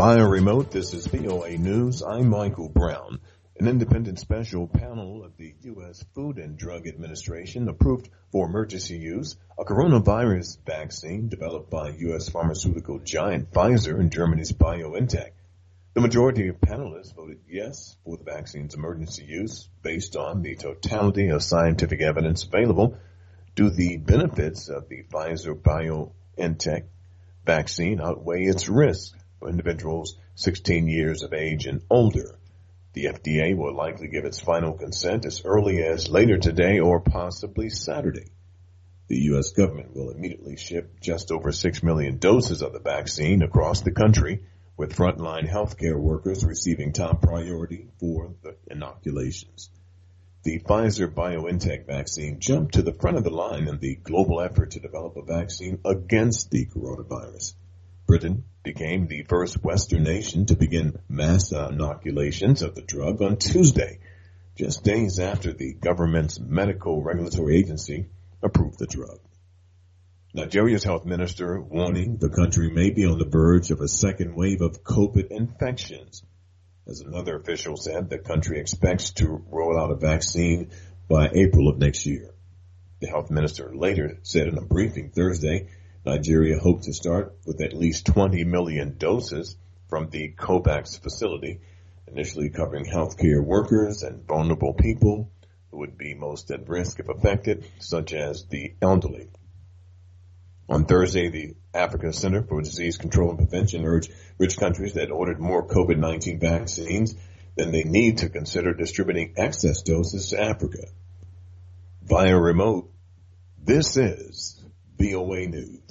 Via remote, this is VOA News. I'm Michael Brown. An independent special panel of the U.S. Food and Drug Administration approved for emergency use a coronavirus vaccine developed by U.S. pharmaceutical giant Pfizer and Germany's BioNTech. The majority of panelists voted yes for the vaccine's emergency use based on the totality of scientific evidence available. Do the benefits of the Pfizer BioNTech vaccine outweigh its risks for individuals 16 years of age and older? The FDA will likely give its final consent as early as later today or possibly Saturday. The U.S. government will immediately ship just over 6 million doses of the vaccine across the country, with frontline healthcare workers receiving top priority for the inoculations. The Pfizer-BioNTech vaccine jumped to the front of the line in the global effort to develop a vaccine against the coronavirus. Britain became the first Western nation to begin mass inoculations of the drug on Tuesday, just days after the government's medical regulatory agency approved the drug. Nigeria's health minister warning the country may be on the verge of a second wave of COVID infections. As another official said, the country expects to roll out a vaccine by April of next year. The health minister later said in a briefing Thursday, Nigeria hoped to start with at least 20 million doses from the COVAX facility, initially covering healthcare workers and vulnerable people who would be most at risk if affected, such as the elderly. On Thursday, the Africa Center for Disease Control and Prevention urged rich countries that ordered more COVID-19 vaccines than they need to consider distributing excess doses to Africa. Via remote, this is VOA News.